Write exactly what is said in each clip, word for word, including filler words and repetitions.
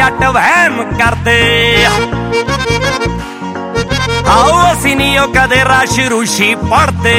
जट वहम करते आओ असी नहीं ओ कदे राशि रूशी पढ़ते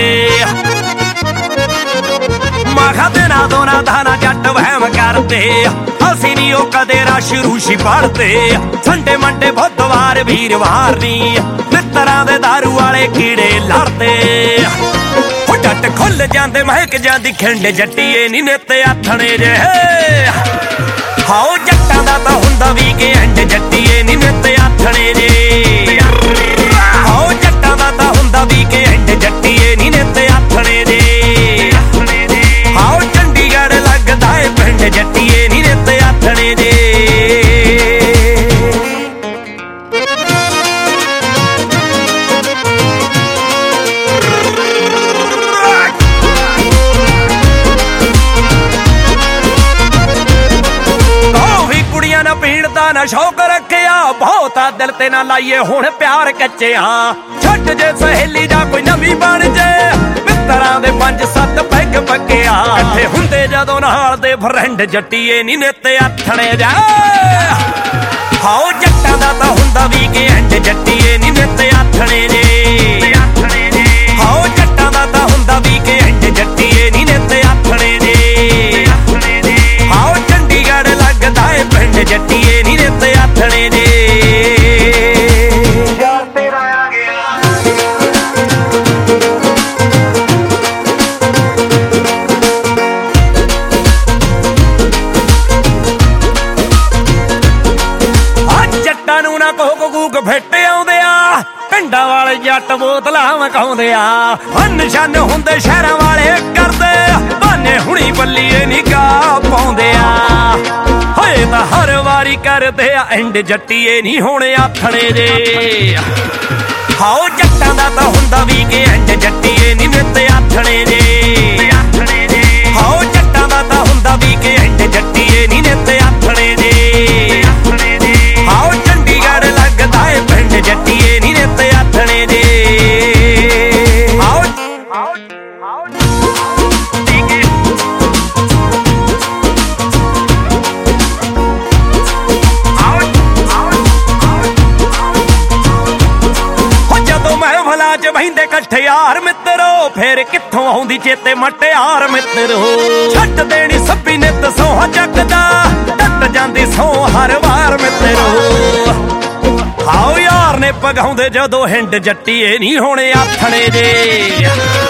मखा देना दोना धाना जट वहम करते असी नहीं ओ कदे राशि रूशी पढ़ते संडे मंडे बुधवार वीरवार नी मित्तरां दे दारू वाले कीड़े लड़ते जट खुल जांदे महक जांदी खिंड जट्टीए नी नित आथणे जे हाओ जट्टां दा तां हुंदा वी के एंड जट्टीए नी नित आथणे जे हाओ जट्टां दा तां हुंदा वी के एंड जट्टीए नी नित आथणे जे हाओ चंडीगढ़ लगदा ए पिंड जट्टीए नी नित आथणे जे ना शौक रखिया बहुता दिल ते ना लाइए हुण प्यार कच्चिया छट जे सहेली जा कोई नवी बन जे मित्तरां दे पंज सत्त पैग पक्किया इत्थे हुंदे जदों नाल दे फ्रेंड जट्टीए नी नित आथणे जा हाओ जट्टां दा तां हुंदा वी के एंड जट्टीए नी नित आथणे जे हाओ जट्टां दा तां हुंदा वी के एंड जट्टीए नी नित आथणे जे हाओ चंडीगढ़ लगदा ए पिंड जट्टीए नी नित आथणे जे यार तेरा आ गया आज जट्टां नूं ना कोक कूक फिट आउंदे आ पिंडां वाले जट बोतलां मकाउंदे आ निशान हुंदे शहरां वाले करदे बाने हुणी बल्लीए नी गा पाउंदे आ होए तां हर वारी करदे आ एंड जट्टीए नी हुण आथणे जे हाओ जट्टां दा तां हुंदा वी के एंड जट्टीए नी नित आथणे जे हाओ जट्टां दा तां हुंदा वी के एंड जट्टीए नी नित आथणे जे हाओ चंडीगढ़ लगदा ए पिंड जट्टीए नी नित आथणे जे हाओ हाओ हाओ बहिंदे कट्ठे यार मित्रो फिर कित्थों आउंदी चेते मटियार मित्रो छट देनी सब्बी नित सोहा जगदा टट जांदी सौ हर वार मित्रो हाओ यार ने पगाउंदे जदों हिंड जट्टीए नी होणे आथणे जे